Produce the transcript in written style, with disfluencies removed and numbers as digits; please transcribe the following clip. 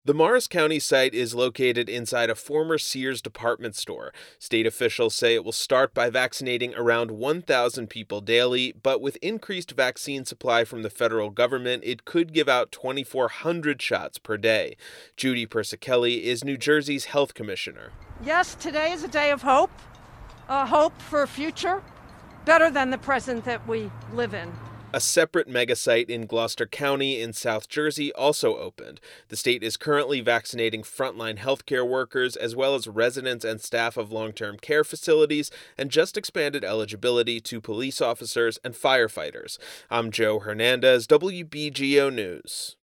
The Morris County site is located inside a former Sears department store. State officials say it will start by vaccinating around 1,000 people daily, but with increased vaccine supply from the federal government, it could give out 2,400 shots per day. Judy Persicelli is New Jersey's health commissioner. Yes, today is a day of hope, a hope for a future better than the present that we live in. A separate mega site in Gloucester County in South Jersey also opened. The state is currently vaccinating frontline healthcare workers as well as residents and staff of long-term care facilities and just expanded eligibility to police officers and firefighters. I'm Joe Hernandez, WBGO News.